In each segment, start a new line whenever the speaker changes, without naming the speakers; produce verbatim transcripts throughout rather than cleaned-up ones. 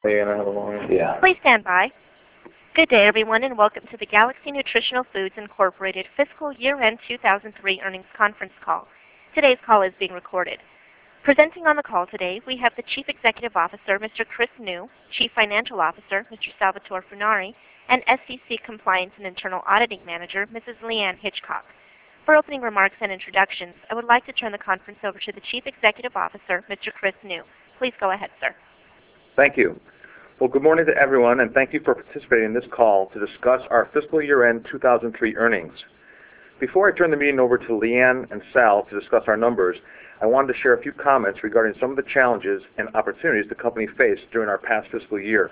You're gonna have a long
Yeah.
Please stand by. Good day, everyone, and welcome to the Galaxy Nutritional Foods Incorporated Fiscal Year-End two thousand three Earnings Conference Call. Today's call is being recorded. Presenting on the call today, we have the Chief Executive Officer, Mister Chris New, Chief Financial Officer, Mister Salvatore Funari, and S E C Compliance and Internal Auditing Manager, Missus Leanne Hitchcock. For opening remarks and introductions, I would like to turn the conference over to the Chief Executive Officer, Mister Chris New. Please go ahead, sir.
Thank you. Well, good morning to everyone, and thank you for participating in this call to discuss our fiscal year-end two thousand three earnings. Before I turn the meeting over to Leanne and Sal to discuss our numbers, I wanted to share a few comments regarding some of the challenges and opportunities the company faced during our past fiscal year.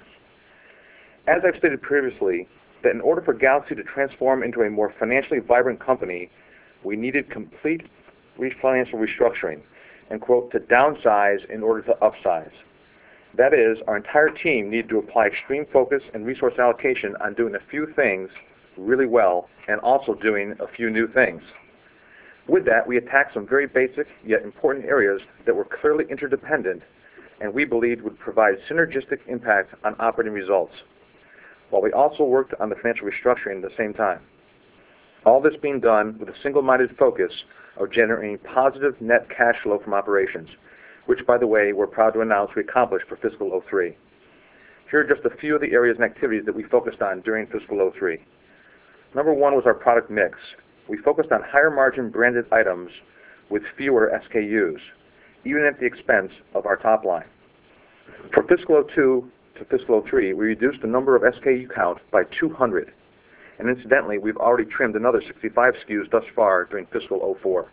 As I've stated previously, that in order for Galaxy to transform into a more financially vibrant company, we needed complete financial restructuring and, quote, to downsize in order to upsize. That is, our entire team needed to apply extreme focus and resource allocation on doing a few things really well and also doing a few new things. With that, we attacked some very basic yet important areas that were clearly interdependent and we believed would provide synergistic impact on operating results, while we also worked on the financial restructuring at the same time. All this being done with a single-minded focus of generating positive net cash flow from operations, which, by the way, we're proud to announce we accomplished for fiscal oh three. Here are just a few of the areas and activities that we focused on during fiscal oh three. Number one was our product mix. We focused on higher margin branded items with fewer S K Us, even at the expense of our top line. For fiscal oh two to fiscal oh three, we reduced the number of S K U count by two hundred. And incidentally, we've already trimmed another sixty-five S K Us thus far during fiscal oh four.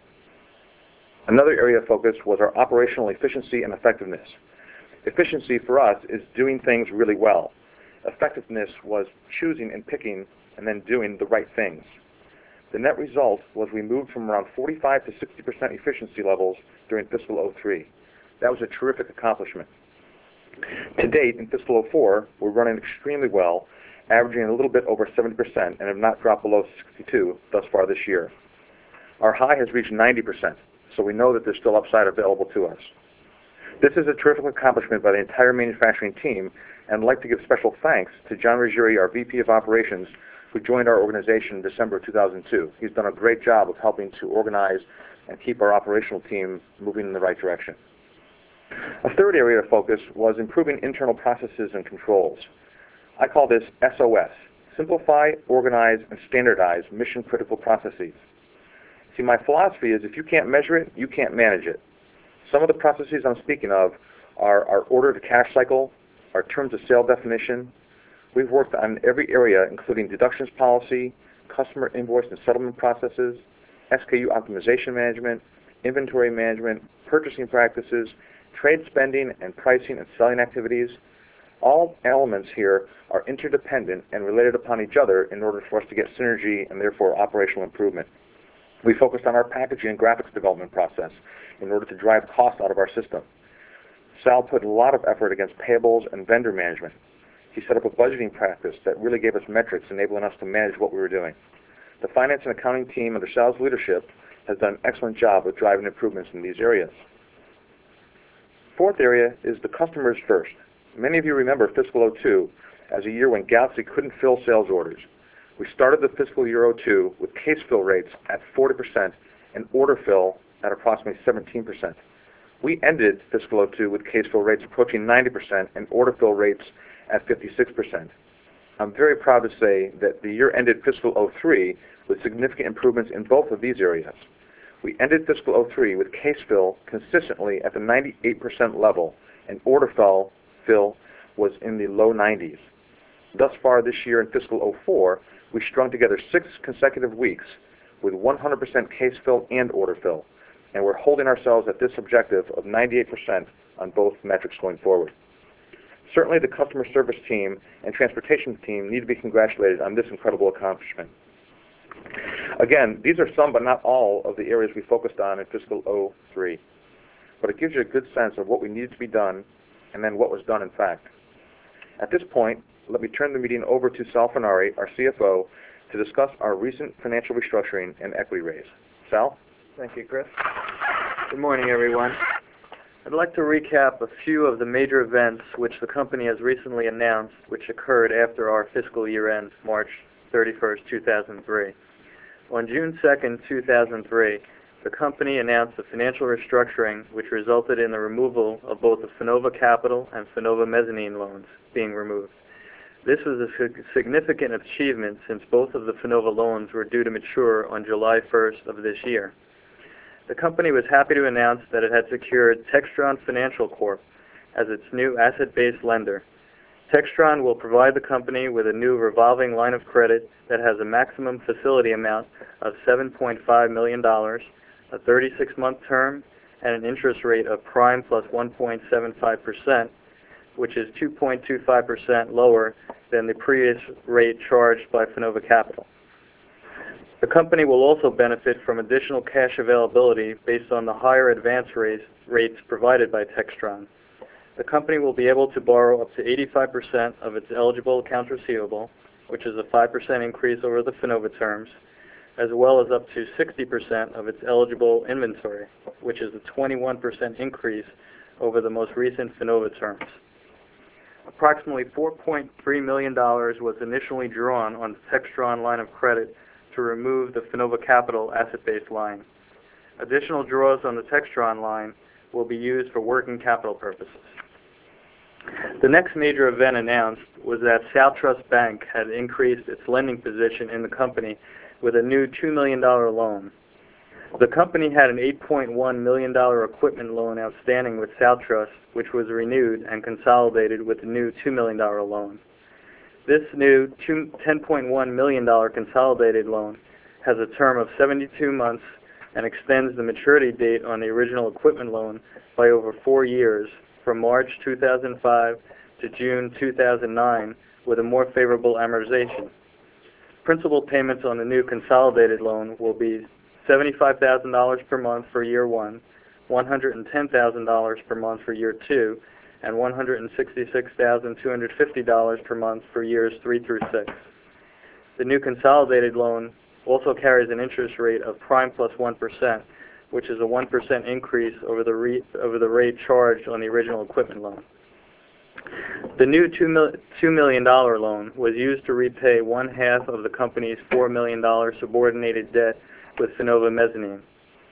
Another area of focus was our operational efficiency and effectiveness. Efficiency for us is doing things really well. Effectiveness was choosing and picking and then doing the right things. The net result was we moved from around forty-five to sixty percent efficiency levels during fiscal oh three. That was a terrific accomplishment. To date, in fiscal oh four, we're running extremely well, averaging a little bit over seventy percent and have not dropped below sixty-two thus far this year. Our high has reached ninety percent. So we know that there's still upside available to us. This is a terrific accomplishment by the entire manufacturing team, and I'd like to give special thanks to John Ruggieri, our V P of Operations, who joined our organization in December two thousand two. He's done a great job of helping to organize and keep our operational team moving in the right direction. A third area of focus was improving internal processes and controls. I call this S O S, Simplify, Organize, and Standardize Mission-Critical Processes. See, my philosophy is if you can't measure it, you can't manage it. Some of the processes I'm speaking of are our order-to-cash cycle, our terms of sale definition. We've worked on every area, including deductions policy, customer invoice and settlement processes, S K U optimization management, inventory management, purchasing practices, trade spending and pricing and selling activities. All elements here are interdependent and related upon each other in order for us to get synergy and therefore operational improvement. We focused on our packaging and graphics development process in order to drive costs out of our system. Sal put a lot of effort against payables and vendor management. He set up a budgeting practice that really gave us metrics enabling us to manage what we were doing. The finance and accounting team under Sal's leadership has done an excellent job of driving improvements in these areas. Fourth area is the customers first. Many of you remember fiscal oh two as a year when Galaxy couldn't fill sales orders. We started the fiscal year oh two with case fill rates at forty percent and order fill at approximately seventeen percent. We ended fiscal oh two with case fill rates approaching ninety percent and order fill rates at fifty-six percent. I'm very proud to say that the year ended fiscal oh three with significant improvements in both of these areas. We ended fiscal oh three with case fill consistently at the ninety-eight percent level and order fill, fill was in the low nineties. Thus far this year in fiscal oh four, we strung together six consecutive weeks with one hundred percent case fill and order fill, and we're holding ourselves at this objective of ninety-eight percent on both metrics going forward. Certainly the customer service team and transportation team need to be congratulated on this incredible accomplishment. Again, these are some but not all of the areas we focused on in fiscal oh three, but it gives you a good sense of what we needed to be done and then what was done in fact. At this point, let me turn the meeting over to Sal Funari, our C F O, to discuss our recent financial restructuring and equity raise. Sal?
Thank you, Chris. Good morning, everyone. I'd like to recap a few of the major events which the company has recently announced, which occurred after our fiscal year end, March thirty-first, two thousand three. On June second, two thousand three, the company announced a financial restructuring which resulted in the removal of both the Finova Capital and Finova Mezzanine loans being removed. This was a significant achievement since both of the Finova loans were due to mature on July first of this year. The company was happy to announce that it had secured Textron Financial Corp as its new asset-based lender. Textron will provide the company with a new revolving line of credit that has a maximum facility amount of seven point five million dollars, a thirty-six month term, and an interest rate of prime plus one point seven five percent, which is two point two five percent lower than the previous rate charged by Finova Capital. The company will also benefit from additional cash availability based on the higher advance rates, rates provided by Textron. The company will be able to borrow up to eighty-five percent of its eligible accounts receivable, which is a five percent increase over the Finova terms, as well as up to sixty percent of its eligible inventory, which is a twenty-one percent increase over the most recent Finova terms. Approximately four point three million dollars was initially drawn on the Textron line of credit to remove the Finova Capital asset-based line. Additional draws on the Textron line will be used for working capital purposes. The next major event announced was that SouthTrust Bank had increased its lending position in the company with a new two million dollar loan. The company had an eight point one million dollar equipment loan outstanding with SouthTrust, which was renewed and consolidated with the new two million dollar loan. This new ten point one million dollar consolidated loan has a term of seventy-two months and extends the maturity date on the original equipment loan by over four years, from March two thousand five to June two thousand nine, with a more favorable amortization. Principal payments on the new consolidated loan will be seventy-five thousand dollars per month for year one, one hundred ten thousand dollars per month for year two, and one hundred sixty-six thousand two hundred fifty dollars per month for years three through six. The new consolidated loan also carries an interest rate of prime plus one percent, which is a one percent increase over the, re over the rate charged on the original equipment loan. The new two million dollar loan was used to repay one half of the company's four million dollar subordinated debt with Finova Mezzanine.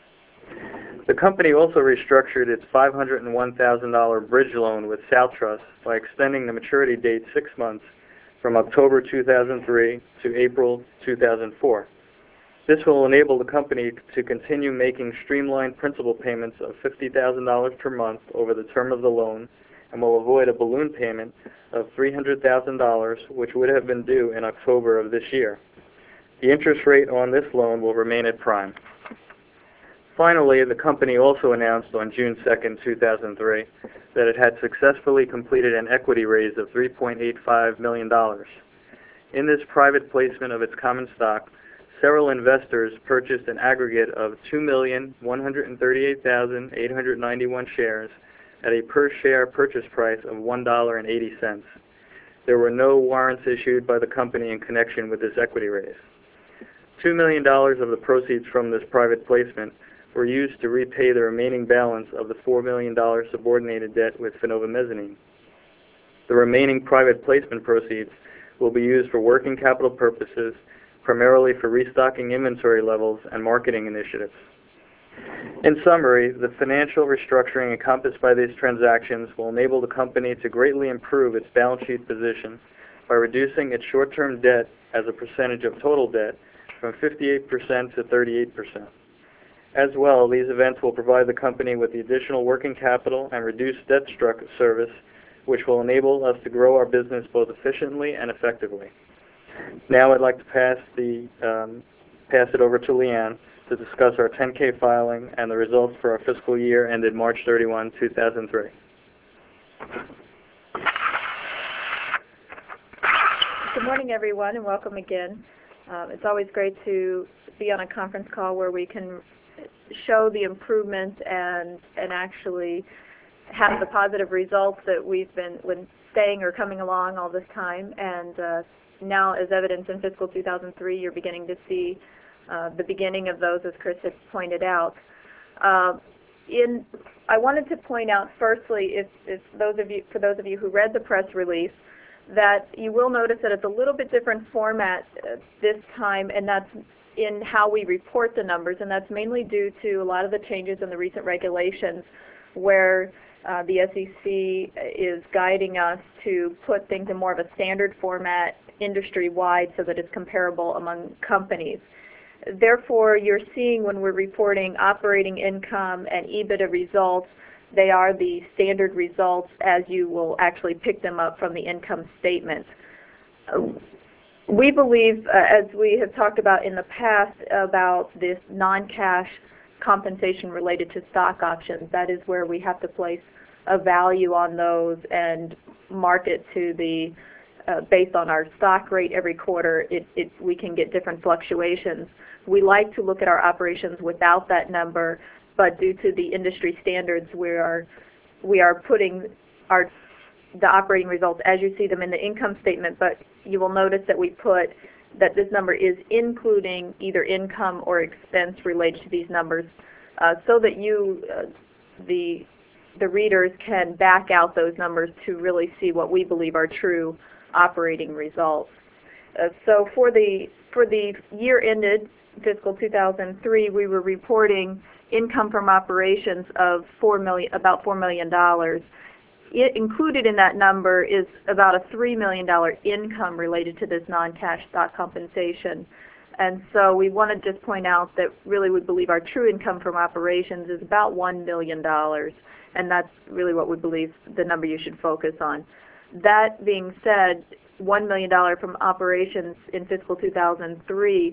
The company also restructured its five hundred one thousand dollar bridge loan with SouthTrust by extending the maturity date six months from October two thousand three to April two thousand four. This will enable the company to continue making streamlined principal payments of fifty thousand dollars per month over the term of the loan, and will avoid a balloon payment of three hundred thousand dollars, which would have been due in October of this year. The interest rate on this loan will remain at prime. Finally, the company also announced on June second, two thousand three, that it had successfully completed an equity raise of three point eight five million dollars. In this private placement of its common stock, several investors purchased an aggregate of two million one hundred thirty-eight thousand eight hundred ninety-one shares at a per-share purchase price of one dollar and eighty cents. There were no warrants issued by the company in connection with this equity raise. two million dollars of the proceeds from this private placement were used to repay the remaining balance of the four million dollar subordinated debt with Finova Mezzanine. The remaining private placement proceeds will be used for working capital purposes, primarily for restocking inventory levels and marketing initiatives. In summary, the financial restructuring encompassed by these transactions will enable the company to greatly improve its balance sheet position by reducing its short-term debt as a percentage of total debt from fifty-eight percent to thirty-eight percent. As well, these events will provide the company with the additional working capital and reduced debt service, which will enable us to grow our business both efficiently and effectively. Now I'd like to pass, the, um, pass it over to Leanne to discuss our ten K filing and the results for our fiscal year ended March thirty-first, two thousand three.
Good morning, everyone, and welcome again. Um, it's always great to be on a conference call where we can show the improvement and and actually have the positive results that we've been when staying or coming along all this time. And uh, now, as evidence in fiscal two thousand three, you're beginning to see uh, the beginning of those, as Chris had pointed out. Uh, in, I wanted to point out firstly, if, if those of you, for those of you who read the press release, that you will notice that it's a little bit different format uh, this time, and that's in how we report the numbers, and that's mainly due to a lot of the changes in the recent regulations where uh, the S E C is guiding us to put things in more of a standard format industry-wide so that it's comparable among companies. Therefore, you're seeing when we're reporting operating income and EBITDA results, they are the standard results as you will actually pick them up from the income statement. Uh, we believe, uh, as we have talked about in the past, about this non-cash compensation related to stock options. That is where we have to place a value on those and mark it to the, uh, based on our stock rate every quarter, it, it, we can get different fluctuations. We like to look at our operations without that number, but due to the industry standards, we are we are putting our the operating results as you see them in the income statement. But you will notice that we put that this number is including either income or expense related to these numbers, uh, so that you, uh, the the readers, can back out those numbers to really see what we believe are true operating results. Uh, so for the for the year ended fiscal two thousand three, we were reporting income from operations of four million, about four million dollars. It, included in that number is about a three million dollar income related to this non-cash stock compensation. And so we want to just point out that really we believe our true income from operations is about one million dollars, and that's really what we believe the number you should focus on. That being said, one million dollars from operations in fiscal two thousand three,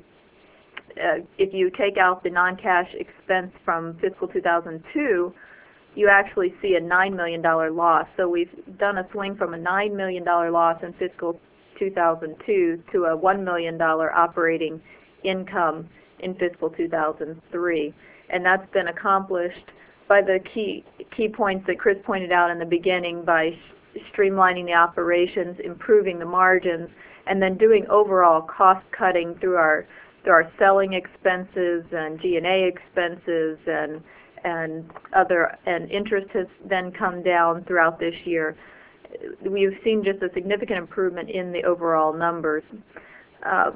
Uh, if you take out the non-cash expense from fiscal two thousand two, you actually see a nine million dollar loss. So we've done a swing from a nine million dollar loss in fiscal two thousand two to a one million dollar operating income in fiscal two thousand three. And that's been accomplished by the key, key points that Chris pointed out in the beginning, by streamlining the operations, improving the margins, and then doing overall cost cutting through our There are selling expenses and G and A expenses, and and other and interest has then come down throughout this year. We've seen just a significant improvement in the overall numbers. Uh,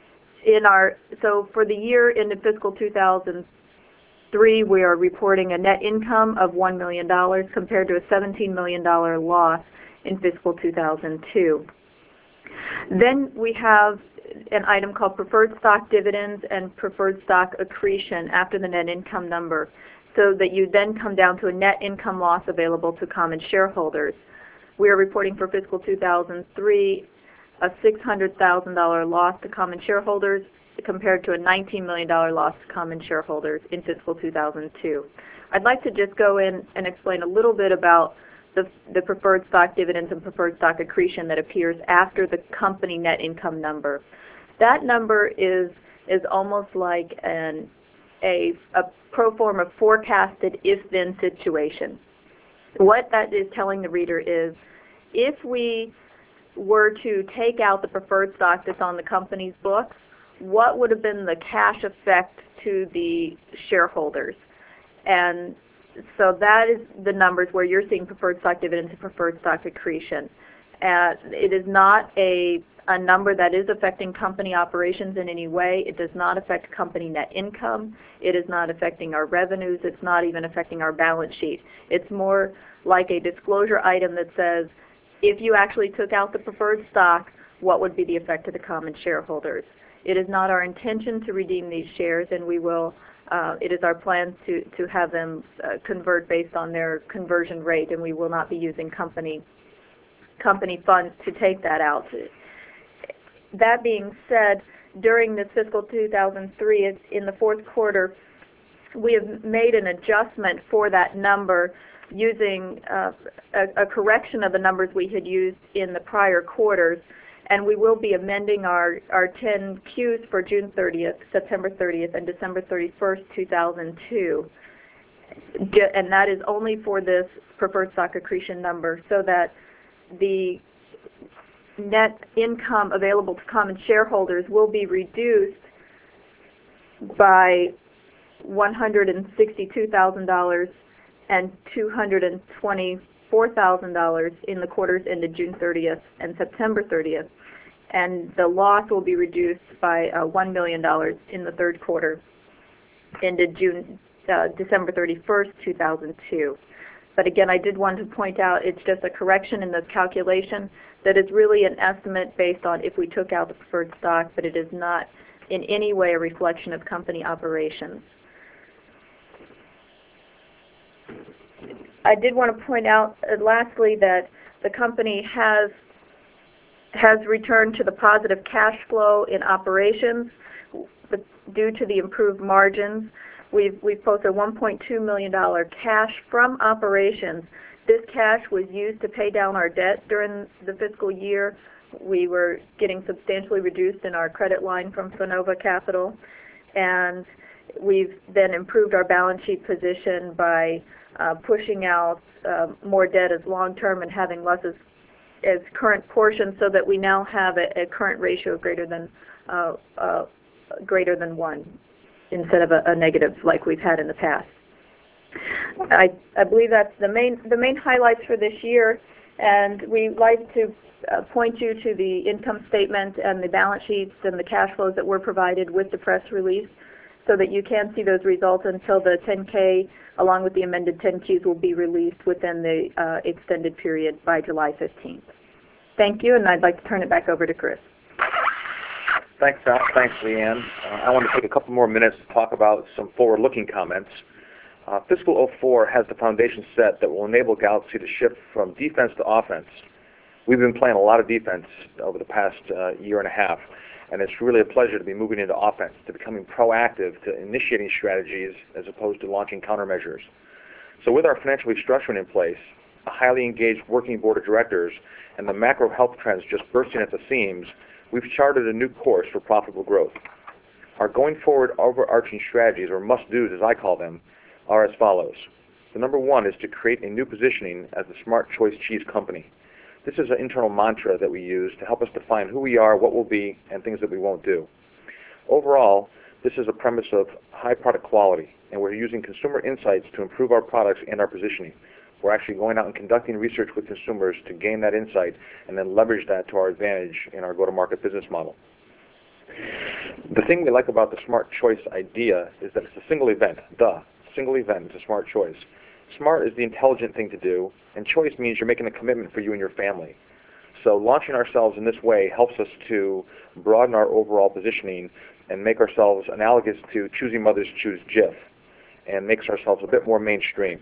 in our so for the year into fiscal two thousand three, we are reporting a net income of one million dollars compared to a seventeen million dollar loss in fiscal two thousand two. Then we have an item called preferred stock dividends and preferred stock accretion after the net income number, so that you then come down to a net income loss available to common shareholders. We are reporting for fiscal two thousand three a six hundred thousand dollar loss to common shareholders compared to a nineteen million dollar loss to common shareholders in fiscal two thousand two. I'd like to just go in and explain a little bit about The, the preferred stock dividends and preferred stock accretion that appears after the company net income number. That number is is almost like an a, a pro forma forecasted if-then situation. What that is telling the reader is, if we were to take out the preferred stock that's on the company's books, what would have been the cash effect to the shareholders? And so that is the numbers where you're seeing preferred stock dividends and preferred stock accretion. Uh, it is not a, a number that is affecting company operations in any way. It does not affect company net income. It is not affecting our revenues. It's not even affecting our balance sheet. It's more like a disclosure item that says, if you actually took out the preferred stock, what would be the effect to the common shareholders? It is not our intention to redeem these shares, and we will Uh, it is our plan to, to have them uh, convert based on their conversion rate, and we will not be using company, company funds to take that out. That being said, during this fiscal two thousand three, in the fourth quarter, we have made an adjustment for that number using uh, a, a correction of the numbers we had used in the prior quarters. And we will be amending our, our ten Qs for June thirtieth, September thirtieth, and December thirty-first, two thousand two. And that is only for this preferred stock accretion number, so that the net income available to common shareholders will be reduced by one hundred sixty-two thousand dollars and two hundred twenty-four thousand dollars in the quarters ended June thirtieth and September thirtieth. And the loss will be reduced by uh, one million dollars in the third quarter ended June, uh, December thirty-first, two thousand two. But again, I did want to point out it's just a correction in the calculation that is really an estimate based on if we took out the preferred stock, but it is not in any way a reflection of company operations. I did want to point out, uh, lastly, that the company has has returned to the positive cash flow in operations due to the improved margins. We've, we've posted one point two million dollars cash from operations. This cash was used to pay down our debt during the fiscal year. We were getting substantially reduced in our credit line from Sonova Capital, and we've then improved our balance sheet position by uh, pushing out uh, more debt as long-term and having less as as current portion, so that we now have a, a current ratio of greater than uh, uh, greater than one, instead of a, a negative like we've had in the past. I, I believe that's the main the main highlights for this year, and we like to uh, point you to the income statement and the balance sheets and the cash flows that were provided with the press release, so that you can see those results until the ten K along with the amended ten Qs will be released within the uh, extended period by July fifteenth. Thank you, and I'd like to turn it back over to Chris.
Thanks, Al. Thanks, Leanne. Uh, I want to take a couple more minutes to talk about some forward-looking comments. Uh, fiscal oh four has the foundation set that will enable Galaxy to shift from defense to offense. We've been playing a lot of defense over the past uh, year and a half, and it's really a pleasure to be moving into offense, to becoming proactive, to initiating strategies as opposed to launching countermeasures. So with our financial restructuring in place, a highly engaged working board of directors, and the macro health trends just bursting at the seams, we've charted a new course for profitable growth. Our going forward overarching strategies, or must-dos as I call them, are as follows. The number one is to create a new positioning as the Smart Choice Cheese Company. This is an internal mantra that we use to help us define who we are, what we'll be, and things that we won't do. Overall, this is a premise of high product quality, and we're using consumer insights to improve our products and our positioning. We're actually going out and conducting research with consumers to gain that insight and then leverage that to our advantage in our go-to-market business model. The thing we like about the Smart Choice idea is that it's a single event. Duh. Single event is a smart choice. Smart is the intelligent thing to do, and choice means you're making a commitment for you and your family. So launching ourselves in this way helps us to broaden our overall positioning and make ourselves analogous to choosing mothers choose Jif, and makes ourselves a bit more mainstream.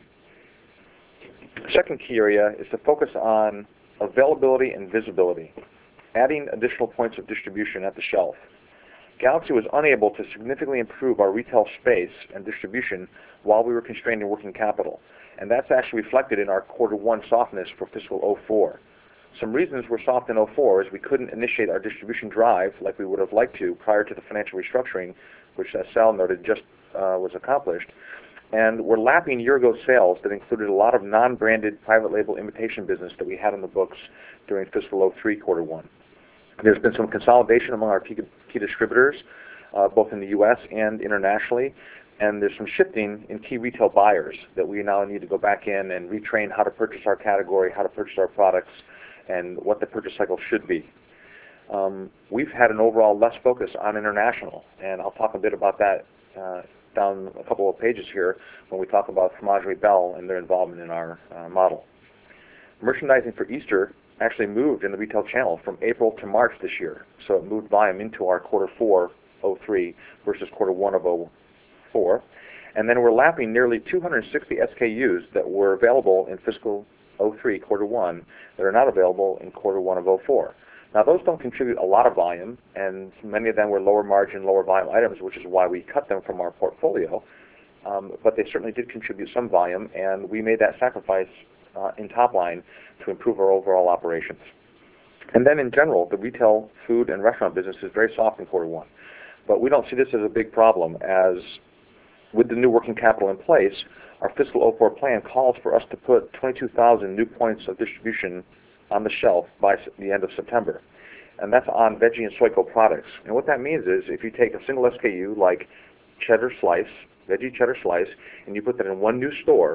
The second key area is to focus on availability and visibility, adding additional points of distribution at the shelf. Galaxy was unable to significantly improve our retail space and distribution while we were constrained in working capital, and that's actually reflected in our quarter one softness for fiscal oh four. Some reasons we're soft in oh four is we couldn't initiate our distribution drive like we would have liked to prior to the financial restructuring, which, as Sal noted, just uh, was accomplished. And we're lapping year-ago sales that included a lot of non-branded private label imitation business that we had in the books during fiscal oh three quarter one. There's been some consolidation among our key, key distributors, uh, both in the U S and internationally, and there's some shifting in key retail buyers that we now need to go back in and retrain how to purchase our category, how to purchase our products, and what the purchase cycle should be. Um, we've had an overall less focus on international, and I'll talk a bit about that uh, down a couple of pages here when we talk about Fromagerie Belle and their involvement in our uh, model. Merchandising for Easter actually moved in the retail channel from April to March this year, so it moved volume into our quarter four oh three versus quarter one of oh four. And then we're lapping nearly two hundred sixty S K Us that were available in fiscal oh three quarter one that are not available in quarter one of oh four. Now those don't contribute a lot of volume, and many of them were lower margin, lower volume items, which is why we cut them from our portfolio. Um, but they certainly did contribute some volume, and we made that sacrifice uh, in top line to improve our overall operations. And then in general, the retail, food, and restaurant business is very soft in quarter one. But we don't see this as a big problem, as with the new working capital in place, our fiscal oh four plan calls for us to put twenty-two thousand new points of distribution on the shelf by the end of September. And that's on veggie and Soyco products. And what that means is if you take a single S K U like cheddar slice, veggie cheddar slice, and you put that in one new store,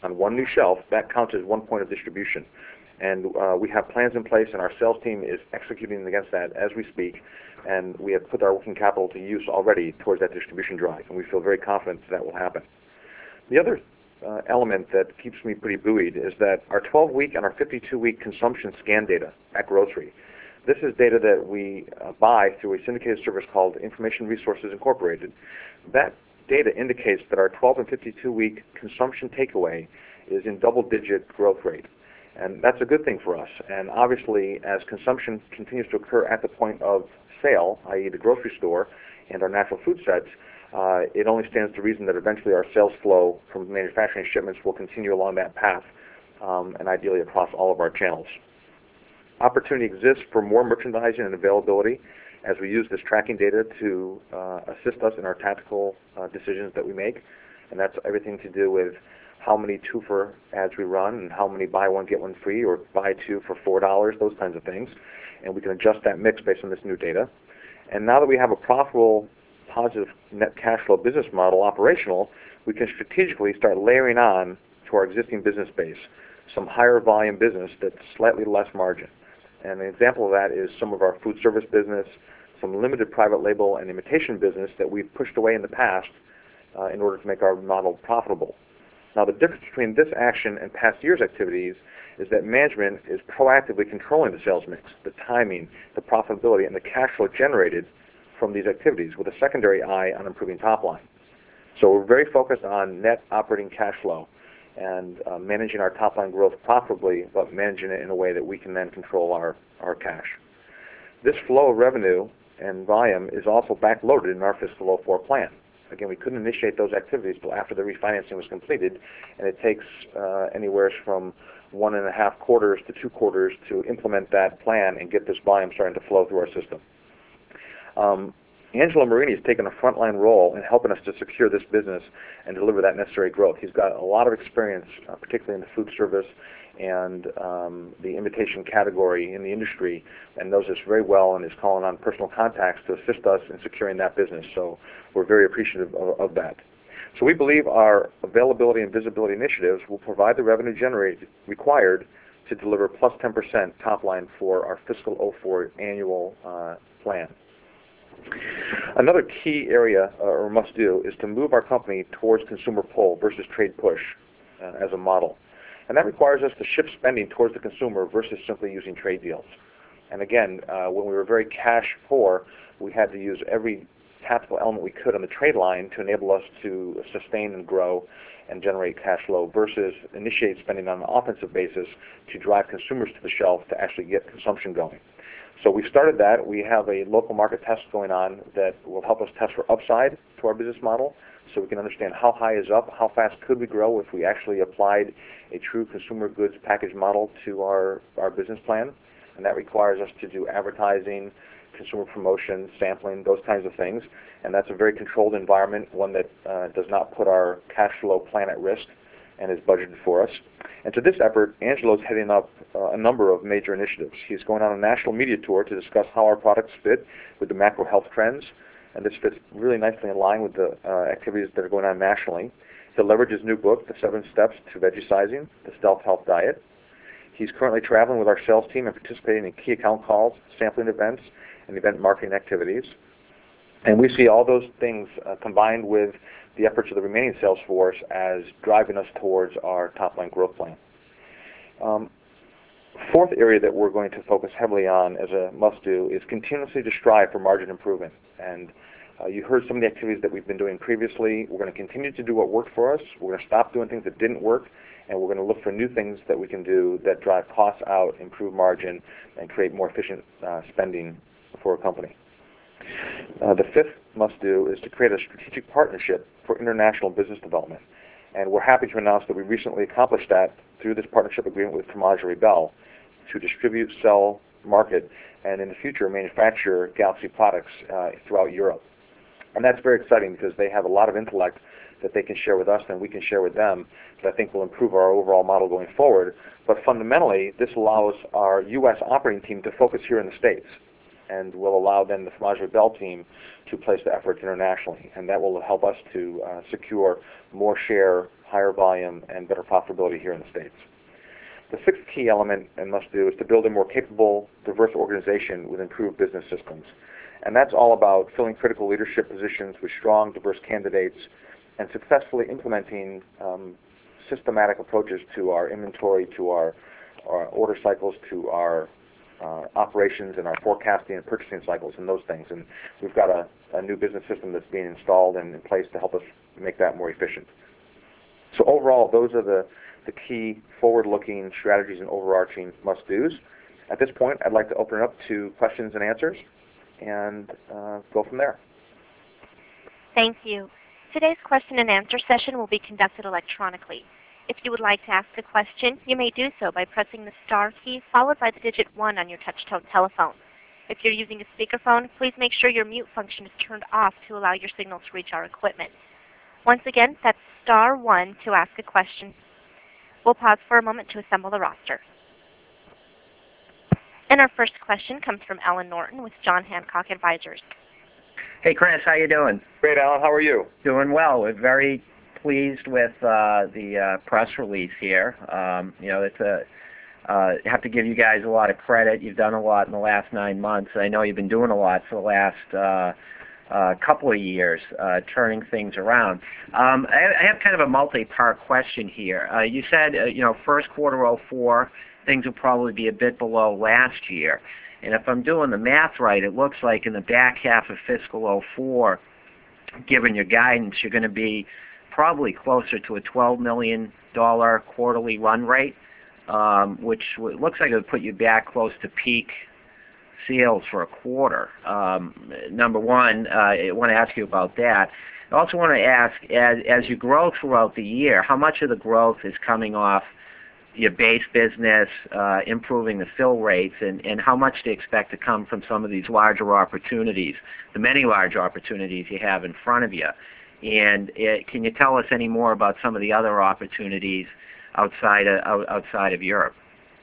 on one new shelf, that counts as one point of distribution. And uh, we have plans in place, and our sales team is executing against that as we speak. And we have put our working capital to use already towards that distribution drive, and we feel very confident that, that will happen. The other uh, element that keeps me pretty buoyed is that our twelve-week and our fifty-two week consumption scan data at grocery. This is data that we uh, buy through a syndicated service called Information Resources Incorporated. That data indicates that our twelve and fifty-two week consumption takeaway is in double-digit growth rate. And that's a good thing for us. And obviously, as consumption continues to occur at the point of sale, that is the grocery store and our natural food sets, uh, it only stands to reason that eventually our sales flow from manufacturing shipments will continue along that path, um, and ideally across all of our channels. Opportunity exists for more merchandising and availability as we use this tracking data to uh, assist us in our tactical uh, decisions that we make. And that's everything to do with how many two-for ads we run and how many buy one, get one free or buy two for four dollars, those kinds of things. And we can adjust that mix based on this new data. And now that we have a profitable, positive net cash flow business model operational, we can strategically start layering on to our existing business base some higher volume business that's slightly less margin. And an example of that is some of our food service business, some limited private label and imitation business that we've pushed away in the past uh, in order to make our model profitable. Now, the difference between this action and past year's activities is that management is proactively controlling the sales mix, the timing, the profitability, and the cash flow generated from these activities with a secondary eye on improving top line. So we're very focused on net operating cash flow and uh, managing our top line growth profitably, but managing it in a way that we can then control our, our cash. This flow of revenue and volume is also backloaded in our fiscal oh four plan. Again, we couldn't initiate those activities until after the refinancing was completed, and it takes uh, anywhere from one and a half quarters to two quarters to implement that plan and get this volume starting to flow through our system. Um, Angelo Marini has taken a frontline role in helping us to secure this business and deliver that necessary growth. He's got a lot of experience, uh, particularly in the food service and um, the imitation category in the industry, and knows this very well and is calling on personal contacts to assist us in securing that business. So we're very appreciative of, of that. So we believe our availability and visibility initiatives will provide the revenue generated required to deliver plus ten percent top line for our fiscal oh four annual uh, plan. Another key area uh, or must do is to move our company towards consumer pull versus trade push uh, as a model. And that requires us to shift spending towards the consumer versus simply using trade deals. And again, uh, when we were very cash poor, we had to use every tactical element we could on the trade line to enable us to sustain and grow and generate cash flow versus initiate spending on an offensive basis to drive consumers to the shelf to actually get consumption going. So we started that. We have a local market test going on that will help us test for upside to our business model so we can understand how high is up, how fast could we grow if we actually applied a true consumer goods package model to our, our business plan. And that requires us to do advertising, consumer promotion, sampling, those kinds of things. And that's a very controlled environment, one that uh, does not put our cash flow plan at risk and is budgeted for us. And to this effort, Angelo's heading up uh, a number of major initiatives. He's going on a national media tour to discuss how our products fit with the macro health trends, and this fits really nicely in line with the uh, activities that are going on nationally. He'll leverage his new book, The Seven Steps to Vegisizing, the Stealth Health Diet. He's currently traveling with our sales team and participating in key account calls, sampling events, and event marketing activities. And we see all those things uh, combined with the efforts of the remaining sales force as driving us towards our top-line growth plan. Um, fourth area that we're going to focus heavily on as a must-do is continuously to strive for margin improvement. And uh, you heard some of the activities that we've been doing previously. We're going to continue to do what worked for us. We're going to stop doing things that didn't work, and we're going to look for new things that we can do that drive costs out, improve margin, and create more efficient uh, spending for a company. Uh, the fifth must-do is to create a strategic partnership for international business development. And we're happy to announce that we recently accomplished that through this partnership agreement with Fromagerie Belle to distribute, sell, market, and in the future manufacture Galaxy products uh, throughout Europe. And that's very exciting because they have a lot of intellect that they can share with us and we can share with them that I think will improve our overall model going forward. But fundamentally, this allows our U S operating team to focus here in the States. and will allow then the Fromage Bell team to place the efforts internationally, and that will help us to uh, secure more share, higher volume, and better profitability here in the States. The sixth key element and must-do is to build a more capable, diverse organization with improved business systems. And that's all about filling critical leadership positions with strong, diverse candidates and successfully implementing um, systematic approaches to our inventory, to our, our order cycles, to our uh, operations and our forecasting and purchasing cycles and those things. And we've got a, a new business system that's being installed and in place to help us make that more efficient. So overall, those are the, the key forward-looking strategies and overarching must-dos. At this point, I'd like to open it up to questions and answers and uh, go from there.
Thank you. Today's question and answer session will be conducted electronically. If you would like to ask a question, you may do so by pressing the star key followed by the digit one on your touch-tone telephone. If you're using a speakerphone, please make sure your mute function is turned off to allow your signal to reach our equipment. Once again, that's star one to ask a question. We'll pause for a moment to assemble the roster. And our first question comes from Alan Norton with John Hancock Advisors.
Hey, Chris, how you doing?
Great, Alan. How are you?
Doing well. We're very pleased with uh, the uh, press release here. Um, you know, it's a uh, have to give you guys a lot of credit. You've done a lot in the last nine months. I know you've been doing a lot for the last uh, uh, couple of years, uh, turning things around. Um, I, I have kind of a multi-part question here. Uh, you said, uh, you know, first quarter oh four, things will probably be a bit below last year. And if I'm doing the math right, it looks like in the back half of fiscal oh four, given your guidance, you're going to be probably closer to a twelve million dollars quarterly run rate, um, which looks like it would put you back close to peak sales for a quarter. Um, number one, uh, I want to ask you about that. I also want to ask, as, as you grow throughout the year, how much of the growth is coming off your base business, uh, improving the fill rates, and, and how much do you expect to come from some of these larger opportunities, the many large opportunities you have in front of you? And it, can you tell us any more about some of the other opportunities outside of, outside of Europe?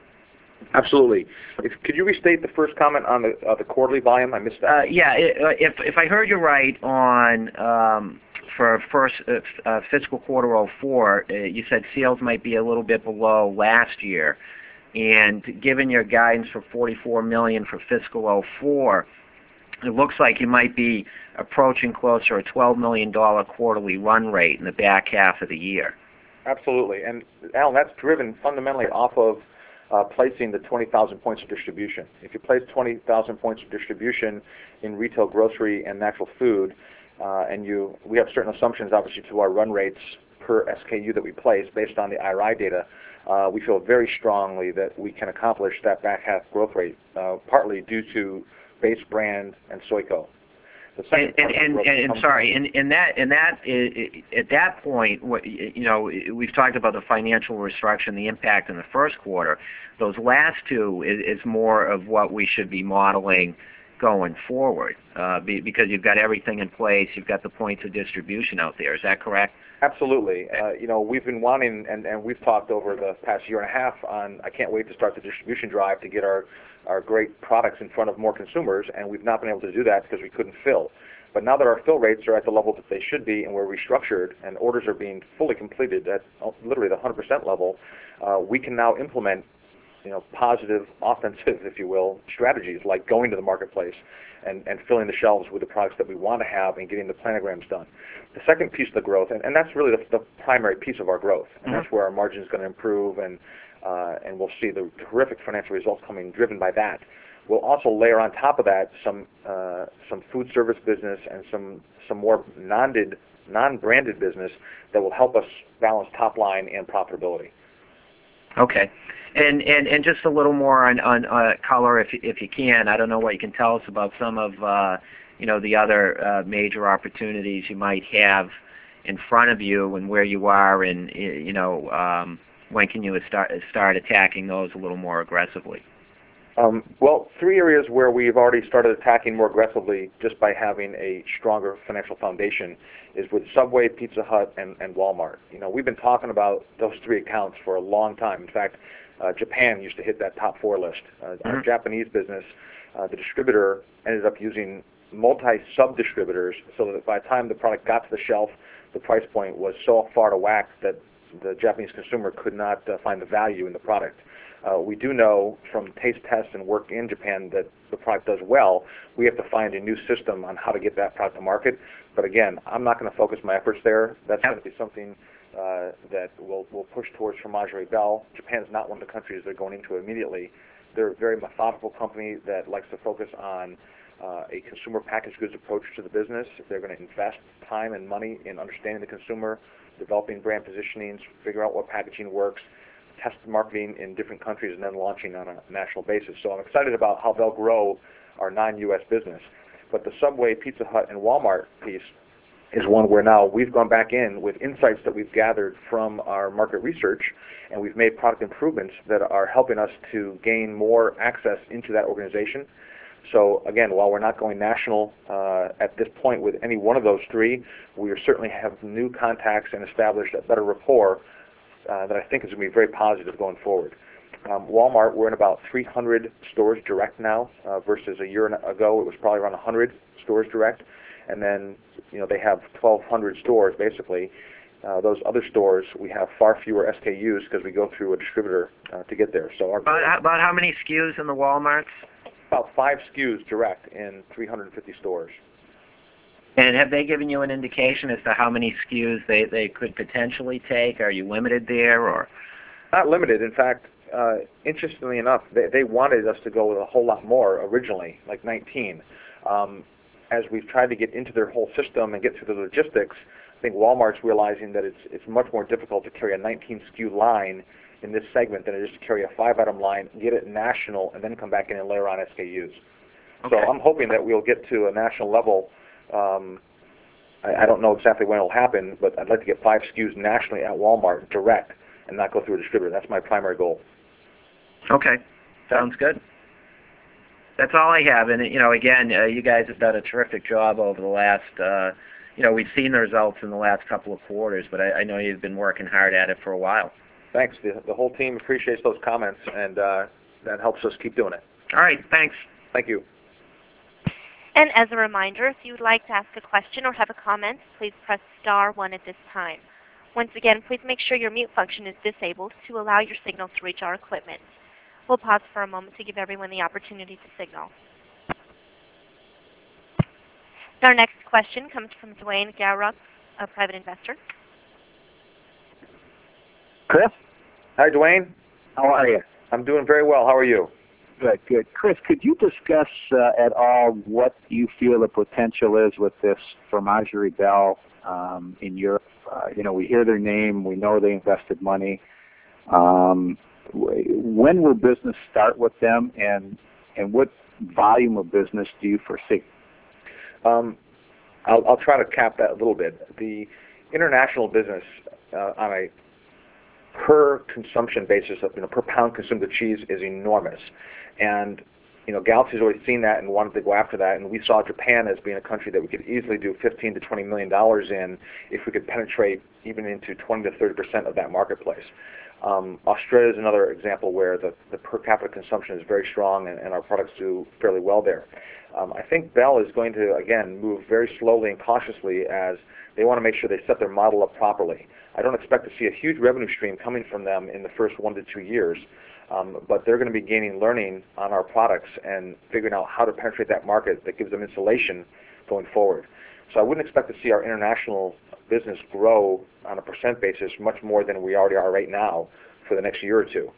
Absolutely. If, could you restate the first comment on the, uh, the quarterly volume? I missed that.
Uh, yeah, if, if I heard you right on um, for first uh, uh, fiscal quarter oh four, uh, you said sales might be a little bit below last year. And given your guidance for forty-four million dollars for fiscal oh four, it looks like you might be approaching closer a twelve million dollars quarterly run rate in the back half of the year.
Absolutely. And, Alan, that's driven fundamentally off of uh, placing the twenty thousand points of distribution. If you place twenty thousand points of distribution in retail, grocery, and natural food, uh, and you, we have certain assumptions, obviously, to our run rates per S K U that we place based on the I R I data, uh, we feel very strongly that we can accomplish that back half growth rate, uh, partly due to base brand and Soyco.
And, and, and, and, and sorry, and, and that, and that, at that point, what, you know, we've talked about the financial restructuring, the impact in the first quarter. Those last two is, is more of what we should be modeling going forward, uh, be, because you've got everything in place, you've got the points of distribution out there. Is that correct?
Absolutely. Uh, you know, we've been wanting, and, and we've talked over the past year and a half on, I can't wait to start the distribution drive to get our, our great products in front of more consumers, and we've not been able to do that because we couldn't fill. But now that our fill rates are at the level that they should be, and we're restructured, and orders are being fully completed at literally the one hundred percent level, uh, we can now implement, you know, positive, offensive, if you will, strategies like going to the marketplace and, and filling the shelves with the products that we want to have and getting the planograms done. The second piece of the growth, and, and that's really the, the primary piece of our growth, and mm-hmm. that's where our margin is going to improve, and uh, and we'll see the terrific financial results coming driven by that. We'll also layer on top of that some uh, some food service business and some some more non-did, non-branded business that will help us balance top line and profitability.
Okay. And, and, and just a little more on, on uh, color, if, if you can. I don't know what you can tell us about some of uh, you know, the other uh, major opportunities you might have in front of you and where you are, and you know, um, when can you start, start attacking those a little more aggressively?
Um, well, three areas where we've already started attacking more aggressively just by having a stronger financial foundation is with Subway, Pizza Hut, and, and Walmart. You know, we've been talking about those three accounts for a long time. In fact, uh, Japan used to hit that top four list. Uh, mm-hmm. Our Japanese business uh, the distributor ended up using multi-sub-distributors so that by the time the product got to the shelf, the price point was so far to whack that the Japanese consumer could not uh, find the value in the product. Uh, we do know from taste tests and work in Japan that the product does well. We have to find a new system on how to get that product to market. But again, I'm not going to focus my efforts there. That's
Yep.
going to be something uh, that we'll, we'll push towards Fromagerie Belle. Japan's not one of the countries they're going into immediately. They're a very methodical company that likes to focus on uh, a consumer packaged goods approach to the business. They're going to invest time and money in understanding the consumer, developing brand positionings, figure out what packaging works, test marketing in different countries, and then launching on a national basis. So I'm excited about how they'll grow our non-U S business. But the Subway, Pizza Hut, and Walmart piece is one where now we've gone back in with insights that we've gathered from our market research, and we've made product improvements that are helping us to gain more access into that organization. So again, while we're not going national uh, at this point with any one of those three, we certainly have new contacts and established a better rapport uh, that I think is going to be very positive going forward. Um, Walmart, we're in about three hundred stores direct now uh, versus a year ago it was probably around one hundred stores direct. And then, you know, they have twelve hundred stores basically. Uh, those other stores, we have far fewer S K Us because we go through a distributor uh, to get there. So our
About, about how many S K Us in the Walmarts?
About five S K Us direct in three hundred fifty stores.
And have they given you an indication as to how many S K Us they, they could potentially take? Are you limited there, or?
Not limited. In fact, uh, interestingly enough, they, they wanted us to go with a whole lot more originally, like nineteen. Um, as we've tried to get into their whole system and get through the logistics, I think Walmart's realizing that it's it's much more difficult to carry a nineteen S K U line in this segment than it is to carry a five-item line, get it national, and then come back in and layer on S K Us.
Okay.
So I'm hoping that we'll get to a national level. Um, I, I don't know exactly when it'll happen, but I'd like to get five S K Us nationally at Walmart direct and not go through a distributor. That's my primary goal.
Okay, sounds good. That's all I have. And, you know, again, uh, you guys have done a terrific job over the last, uh, you know, we've seen the results in the last couple of quarters, but I, I know you've been working hard at it for a while.
Thanks. The, the whole team appreciates those comments, and uh, that helps us keep doing it.
All right, thanks.
Thank you.
And as a reminder, if you would like to ask a question or have a comment, please press star one at this time. Once again, please make sure your mute function is disabled to allow your signal to reach our equipment. We'll pause for a moment to give everyone the opportunity to signal. Our next question comes from Dwayne Gowrup, a private investor.
Chris?
Hi, Dwayne.
How are you?
I'm doing very well. How are you?
Good, good. Chris, could you discuss uh, at all what you feel the potential is with this Fromagerie Belle um, in Europe? Uh, you know, we hear their name. We know they invested money. Um, when will business start with them, and and what volume of business do you foresee?
Um, I'll, I'll try to cap that a little bit. The international business uh, on a per consumption basis, of, you know, per pound consumed of cheese is enormous, and you know, Galaxy's always seen that and wanted to go after that, and we saw Japan as being a country that we could easily do fifteen to twenty million dollars in if we could penetrate even into twenty to thirty percent of that marketplace. Um, Australia is another example where the, the per capita consumption is very strong, and, and our products do fairly well there. Um, I think Belle is going to, again, move very slowly and cautiously as they want to make sure they set their model up properly. I don't expect to see a huge revenue stream coming from them in the first one to two years, um, but they're going to be gaining learning on our products and figuring out how to penetrate that market that gives them insulation going forward. So I wouldn't expect to see our international business grow on a percent basis much more than we already are right now for the next year or two.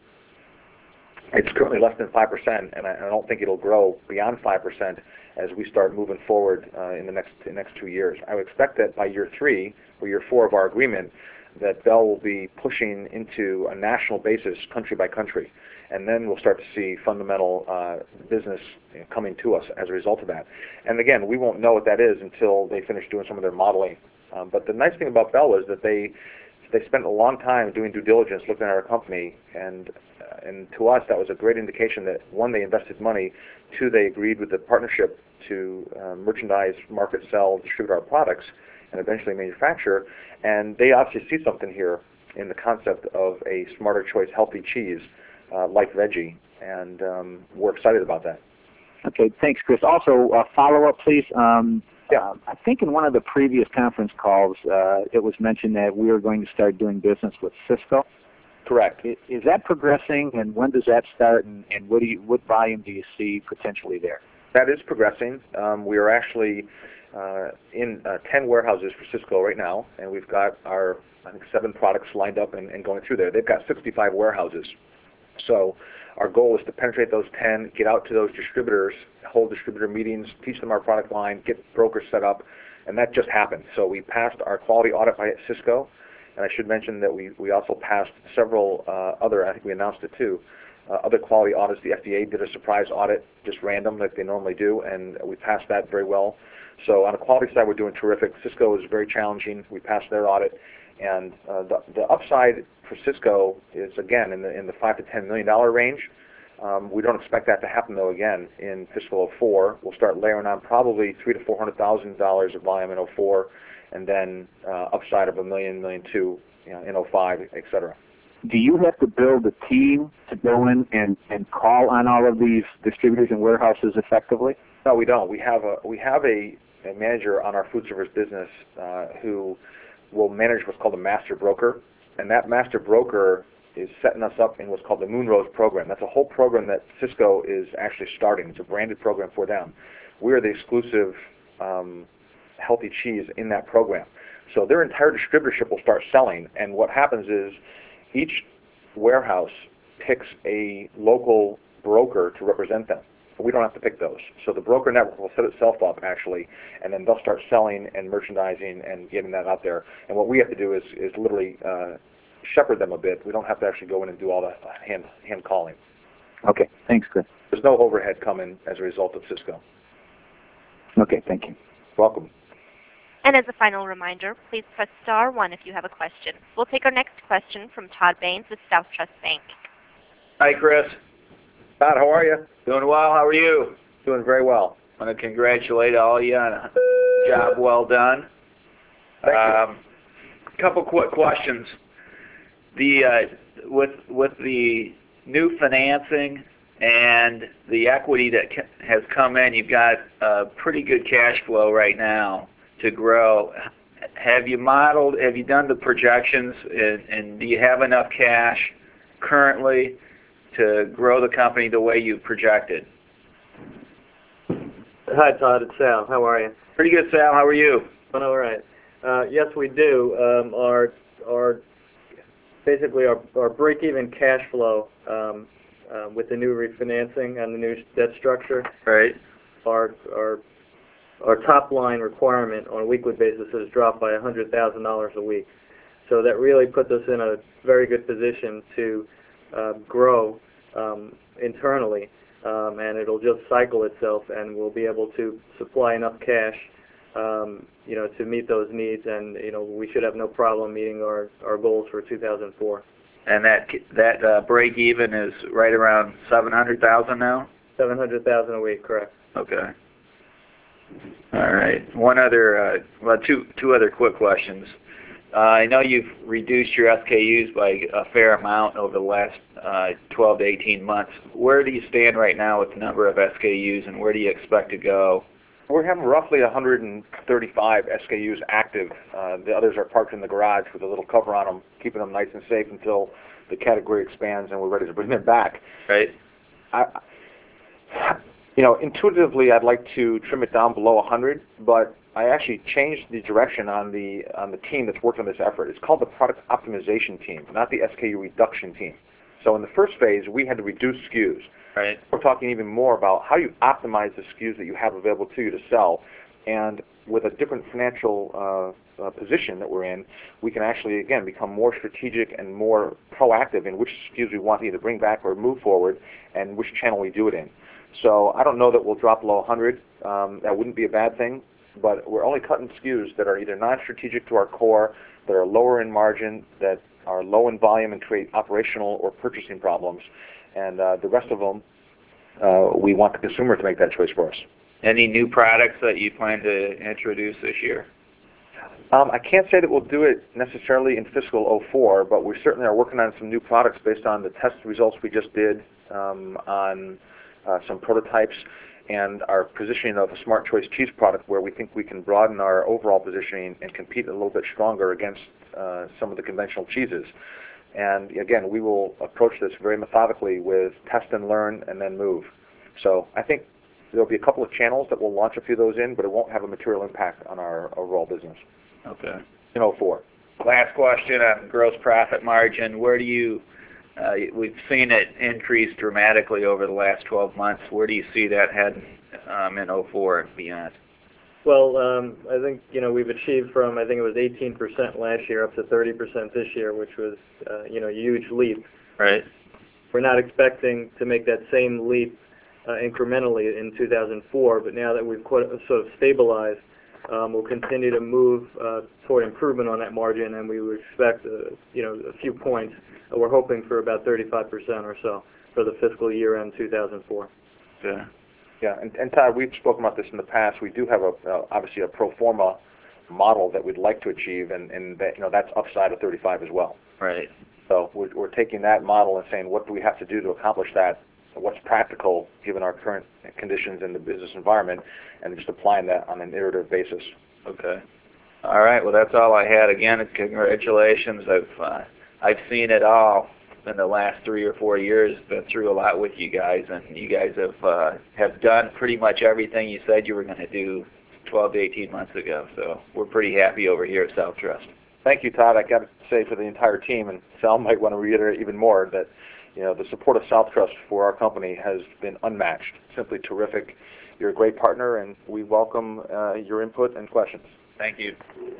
It's currently less than five percent, and I, I don't think it'll grow beyond five percent as we start moving forward uh, in the next the next two years. I would expect that by year three or year four of our agreement, that Belle will be pushing into a national basis, country by country, and then we'll start to see fundamental uh, business you know, coming to us as a result of that. And again, we won't know what that is until they finish doing some of their modeling. Um, but the nice thing about Belle is that they they spent a long time doing due diligence, looking at our company, and uh, and to us that was a great indication that one, they invested money, two, they agreed with the partnership to uh, merchandise, market, sell, distribute our products, and eventually manufacture. And they obviously see something here in the concept of a Smarter Choice healthy cheese uh, like veggie, and um, we're excited about that.
Okay, thanks, Chris. Also, uh, follow-up, please. Um, yeah, I think in one of the previous conference calls, uh, it was mentioned that we were going to start doing business with Sysco.
Correct.
I- Is that progressing, and when does that start, and, and what do you, what volume do you see potentially there?
That is progressing. Um, we are actually uh, in uh, ten warehouses for Sysco right now, and we've got our, I think, seven products lined up and, and going through there. They've got sixty-five warehouses. So our goal is to penetrate those ten, get out to those distributors, hold distributor meetings, teach them our product line, get brokers set up, and that just happened. So we passed our quality audit by Sysco, and I should mention that we, we also passed several uh, other, I think we announced it too, uh, other quality audits. The F D A did a surprise audit, just random like they normally do, and we passed that very well. So on the quality side, we're doing terrific. Sysco is very challenging. We passed their audit. And uh, the, the upside for Sysco is, again, in the in the five to ten million dollar range. Um, we don't expect that to happen though. Again, in fiscal oh four, we'll start layering on probably three to four hundred thousand dollars of volume in oh four, and then uh, upside of a million, million two, you know, in oh five, et cetera.
Do you have to build a team to go in and, and call on all of these distributors and warehouses effectively?
No, we don't. We have a we have a, a manager on our food service business uh, who will manage what's called a master broker, and that master broker is setting us up in what's called the Moonrose program. That's a whole program that Sysco is actually starting. It's a branded program for them. We are the exclusive um, healthy cheese in that program. So their entire distributorship will start selling, and what happens is each warehouse picks a local broker to represent them. We don't have to pick those. So the broker network will set itself up, actually, and then they'll start selling and merchandising and getting that out there. And what we have to do is, is literally uh, shepherd them a bit. We don't have to actually go in and do all the hand, hand calling.
Okay, thanks, Chris.
There's no overhead coming as a result of Sysco.
Okay, thank you.
Welcome.
And as a final reminder, please press star one if you have a question. We'll take our next question from Todd Baines with South Trust Bank.
Hi, Chris.
Todd, how are you?
Doing well. How are you?
Doing very well.
I want to congratulate all of you on a job well done.
Thank
um, you. Couple quick questions. The uh, with with the new financing and the equity that has come in, you've got a pretty good cash flow right now to grow. Have you modeled? Have you done the projections? And, and do you have enough cash currently to grow the company the way you projected?
Hi, Todd. It's Sal. How are you?
Pretty good, Sal. How are you?
Doing all right. Uh, yes, we do. Um, our our basically our our break-even cash flow um, uh, with the new refinancing and the new debt structure.
Right.
Our our our top line requirement on a weekly basis has dropped by one hundred thousand dollars a week. So that really puts us in a very good position to uh, grow um, internally, um, and it'll just cycle itself, and we'll be able to supply enough cash, um, you know, to meet those needs, and you know, we should have no problem meeting our, our goals for two thousand four.
And that that uh, break even is right around seven hundred thousand now.
Seven hundred thousand a week, correct?
Okay. All right. One other, uh, well, two two other quick questions. Uh, I know you've reduced your S K Us by a fair amount over the last uh, twelve to eighteen months. Where do you stand right now with the number of S K Us, and where do you expect to go?
We're having roughly one hundred thirty-five S K Us active. Uh, the others are parked in the garage with a little cover on them, keeping them nice and safe until the category expands and we're ready to bring them back.
Right.
I, you know, intuitively, I'd like to trim it down below one hundred, but I actually changed the direction on the on the team that's worked on this effort. It's called the Product Optimization Team, not the S K U Reduction Team. So in the first phase, we had to reduce S K Us.
Right.
We're talking even more about how you optimize the S K Us that you have available to you to sell. And with a different financial uh, uh, position that we're in, we can actually, again, become more strategic and more proactive in which S K Us we want to either bring back or move forward and which channel we do it in. So I don't know that we'll drop below one hundred. Um, that wouldn't be a bad thing. But we're only cutting S K Us that are either non-strategic to our core, that are lower in margin, that are low in volume and create operational or purchasing problems. And uh, the rest of them, uh, we want the consumer to make that choice for us.
Any new products that you plan to introduce this year?
Um, I can't say that we'll do it necessarily in fiscal oh four, but we certainly are working on some new products based on the test results we just did um, on uh, some prototypes. and our positioning of a Smart Choice cheese product, where we think we can broaden our overall positioning and compete a little bit stronger against uh, some of the conventional cheeses. And again, we will approach this very methodically with test and learn and then move. So I think there'll be a couple of channels that we'll launch a few of those in, but it won't have a material impact on our overall business.
Okay.
In oh four.
Last question on gross profit margin. Where do you, uh, we've seen it increase dramatically over the last twelve months. Where do you see that heading um, in oh four and beyond?
Well, um, I think, you know, we've achieved from, I think it was eighteen percent last year up to thirty percent this year, which was, uh, you know, a huge leap.
Right.
We're not expecting to make that same leap uh, incrementally in two thousand four, but now that we've quite, sort of stabilized, um, we'll continue to move uh, toward improvement on that margin, and we would expect, uh, you know, a few points. Uh, we're hoping for about thirty-five percent or so for the fiscal year end two thousand four.
Yeah.
Yeah, and, and Todd, we've spoken about this in the past. We do have a uh, obviously a pro forma model that we'd like to achieve, and, and that, you know, that's upside of thirty-five as well.
Right.
So we're, we're taking that model and saying, what do we have to do to accomplish that? What's practical given our current conditions in the business environment, and just applying that on an iterative basis.
Okay. All right. Well, that's all I had. Again, congratulations. I've uh, I've seen it all in the last three or four years. Been through a lot with you guys, and you guys have uh, have done pretty much everything you said you were going to do twelve to eighteen months ago. So we're pretty happy over here at South Trust.
Thank you, Todd. I got to say for the entire team, and Sal might want to reiterate even more, that you know the support of South Trust for our company has been unmatched. Simply terrific. You're a great partner, and we welcome uh, your input and questions.
Thank you.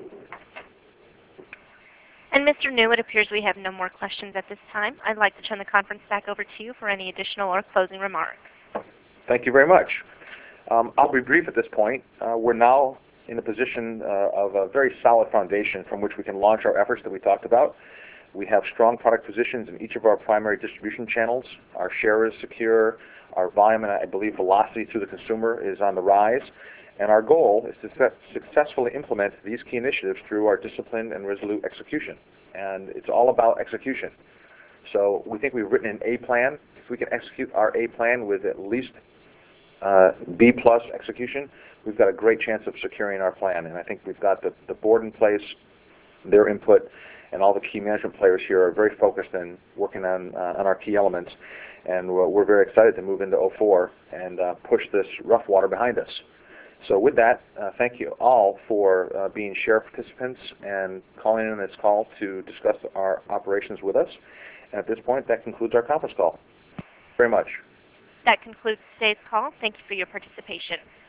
And Mister New, it appears we have no more questions at this time. I'd like to turn the conference back over to you for any additional or closing remarks.
Thank you very much. Um, I'll be brief at this point. Uh, we're now in a position uh, of a very solid foundation from which we can launch our efforts that we talked about. We have strong product positions in each of our primary distribution channels. Our share is secure. Our volume and I believe velocity to the consumer is on the rise. And our goal is to successfully implement these key initiatives through our disciplined and resolute execution. And it's all about execution. So we think we've written an A plan. If we can execute our A plan with at least uh, B plus execution, we've got a great chance of securing our plan. And I think we've got the, the board in place, their input, and all the key management players here are very focused and working on, uh, on our key elements. And we're, we're very excited to move into oh four and uh, push this rough water behind us. So with that, uh, thank you all for uh, being share participants and calling in this call to discuss our operations with us. And at this point, that concludes our conference call. Very much.
That concludes today's call. Thank you for your participation.